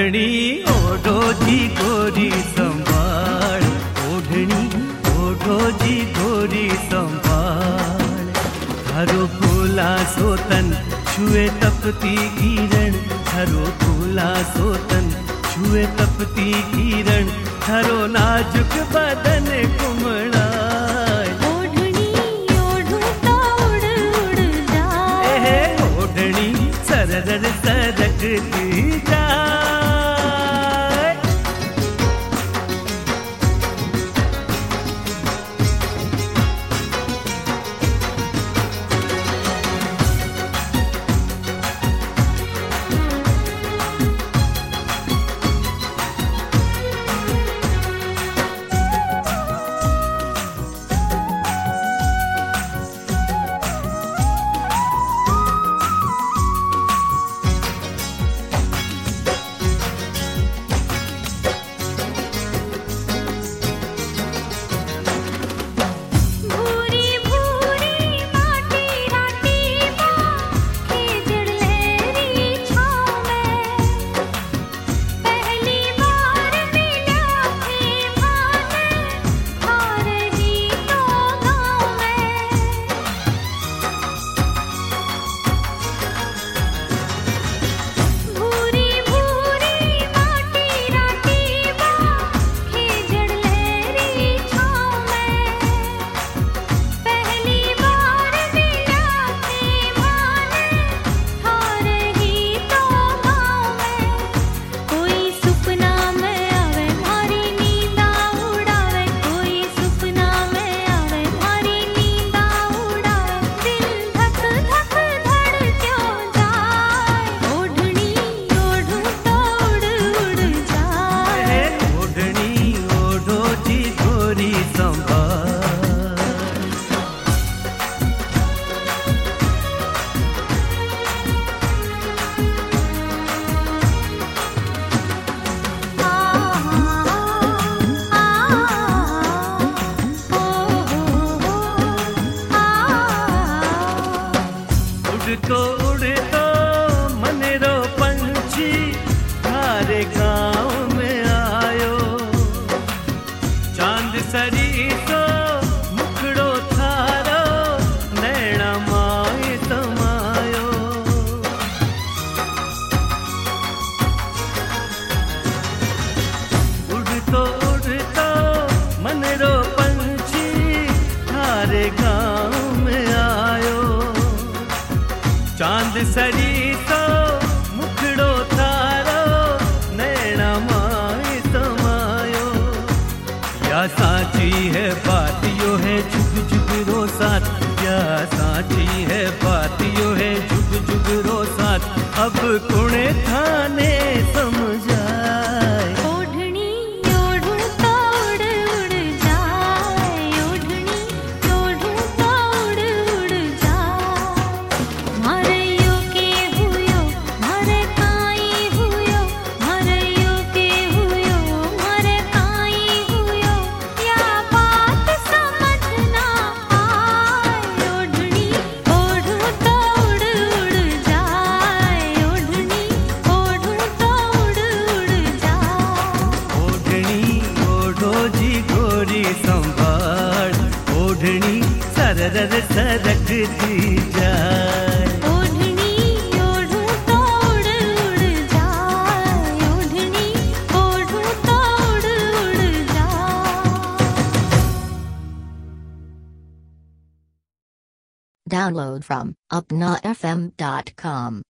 ओढ़णी ओढ़ो जी गोरी संभाल, ओढ़णी ओढ़ो जी गोरी संभाल। थारो फूला सोतन छुए तपती किरण, थारो फूला सोतन छुए तपती किरण, थारो नाजुक बदन कुमड़ाए। ओढ़नी ओढ़ूं तो उड़ उड़ जाए, ओढ़नी सरर सरकती जाए। उड़तो मनेरो पंछी थारे गाँव में आयो, चांद सरी तो मुखड़ो थारो नैना माए समायो। उड़तो मनेरो पंछी थारे गाँव में आयो, चांद सरी तो मुखड़ो थारो नैना माए समायो। या साची है बात यो है जुग जुग रो साथ, या साची है बात यो है जुग जुग रो साथ, अब कुणे थाने समझाए। ओढ़नी ओढ़ूं तो उड़ उड़ जाए, ओढ़नी ओढ़ूं तो उड़ उड़ जाए। मारे यो के हुयो मारे काई हुयो, मारे यो के हुयो मारे काई हुयो, या बात समझ ना आए। ओढ़नी ओढ़ूं तो उड़ उड़ जाए, ओढ़नी ओढ़ूं तो उड़ उड़ जाए। ओढ़नी ओढ़ो जी गोरी संभाल, ओढ़नी सरर सरकती जाए। ओढ़नी ओढ़ूं तो उड़ उड़ जाए, ओढ़नी ओढ़ूं तो उड़ उड़ जाए। Download from upnafm.com.